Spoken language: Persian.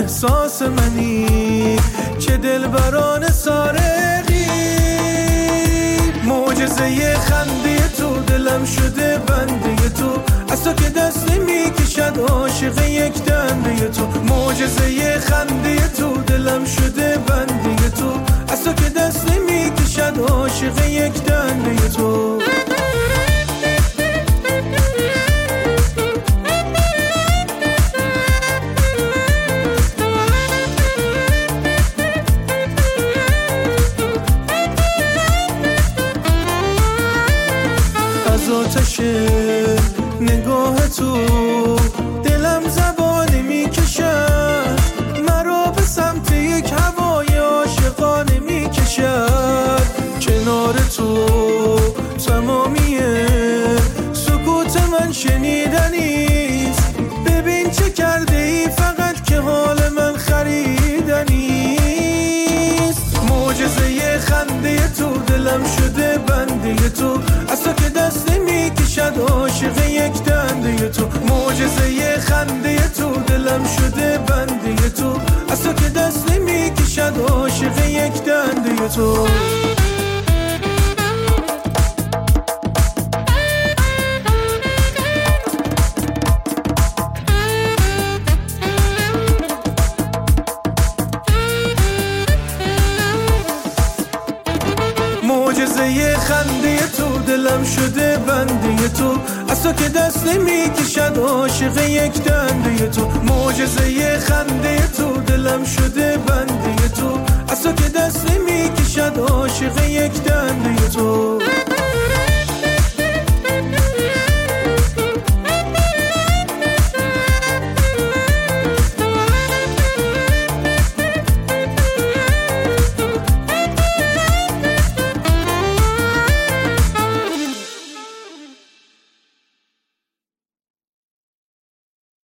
احساس منی که دلبران سارقی. معجزه خنده تو دلم شده بنده تو، از تو که دست نمیکشد عاشق یک دنده تو. معجزه خنده تو دلم شده بنده تو، از تو که دست نمیکشد عاشق یک دنده تو. از آتش نگاه تو دلم زبانه میکشد، مرا به سمت یک هوای عاشقانه میکشد. کنار تو تمامی سکوت من شنیدنیست، ببین چه کرده ای فقط که حال من خریدنیست. معجزه خنده تو دلم شده بنده تو، از تو که دست نمیکشد عاشق یک دنده تو. معجزه خنده تو دلم شده بنده تو، از تو که دست نمیکشد عاشق یک دنده تو. معجزه خنده تو دلم شده بنده تو، از تو که دست نمیکشد عاشق یک دنده تو. معجزه خنده تو دلم شده بنده تو، از تو که دست نمیکشد عاشق یک دنده تو.